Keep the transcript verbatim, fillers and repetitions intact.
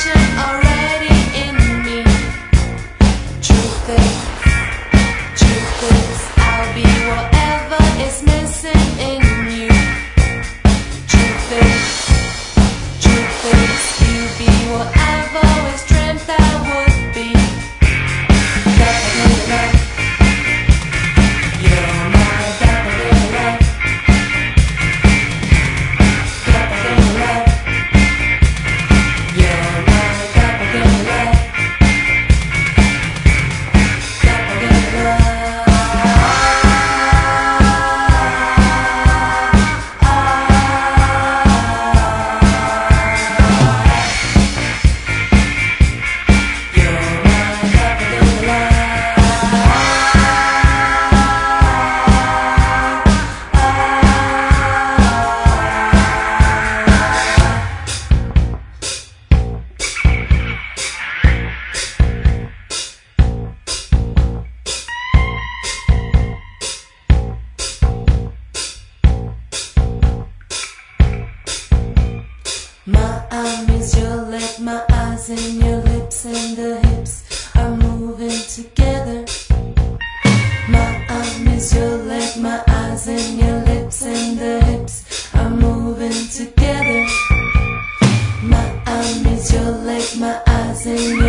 passion already in me. Truth is, truth is, I'll be whatever is missing in you. Truth is, truth is, you be whatever was dreamt that would be. Doppelganger, you're my doppelganger. Doppelganger, you're my doppelganger. Doppelganger. My arm is your leg, my eyes and your lips and the hips are moving together. My arm is your leg, my eyes and your lips and the hips are moving together. My arm is your leg, my eyes and your